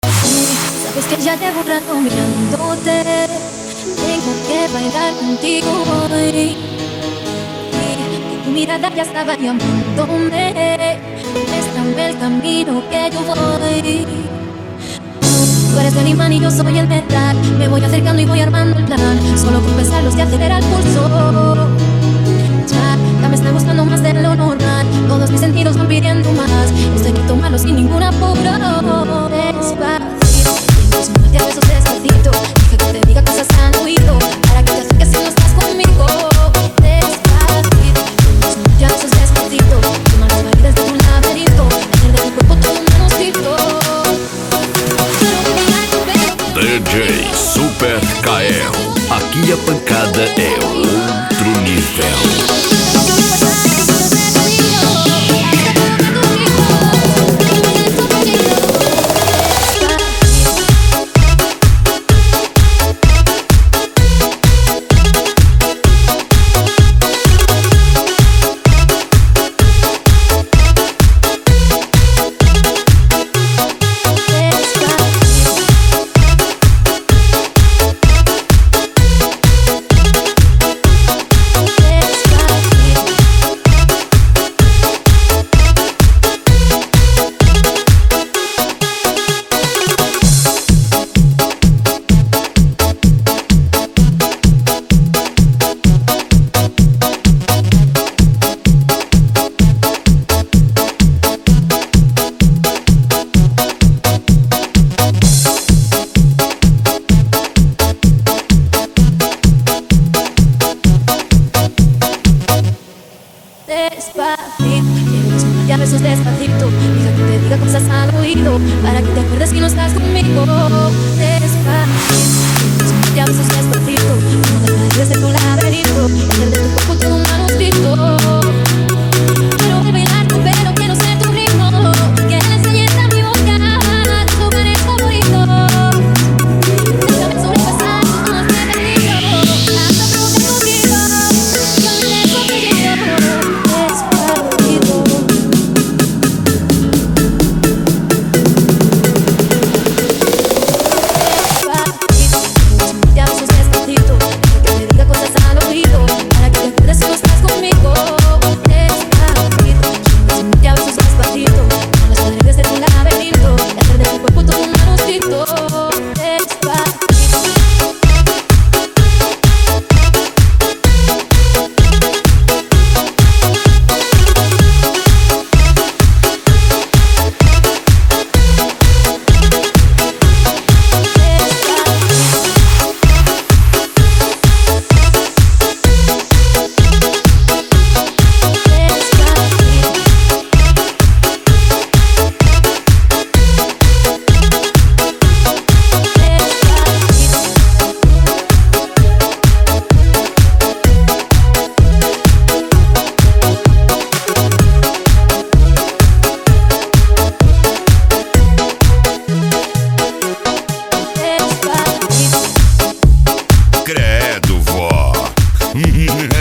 Sabes que ya llevo un rato mirándote. Tengo que bailar contigo hoy. Y tu mirada ya estaba llamándome. Muéstrame el camino que yo voy. Tú eres el imán y yo soy el metal. Me voy acercando y voy armando el plan. Solo con pensarlo se acelera el pulso. Ya me está gustando más de lo normal. Todos mis sentidos van pidiendo más. Esto hay que tomarlo sin ningún apuro. Despacito, sumate a besos despacito. Deja que te diga cosas al oído, para que te acerques si no estás conmigo. Despacito, sumate a besos despacito. Toma las paredes de tu laberinto, hacer de tu cuerpo todo un manuscrito. DJ Super KL. Aqui a pancada é outro nível. Ya besos despacito, deja que te diga cosas al oído, para que te acuerdes que no estás conmigo. Despacito, ya besos despacito, como las paredes de tu laberinto, hacer de tu cuerpo todo un manuscrito. Quiero bailarte pero quiero ser tu ritmo, que le enseñes a mi boca tus lugares favoritos. Déjame sobrepasar tus manos de perdido, hasta probar contigo, yo me dejo perdido. Credo, vó.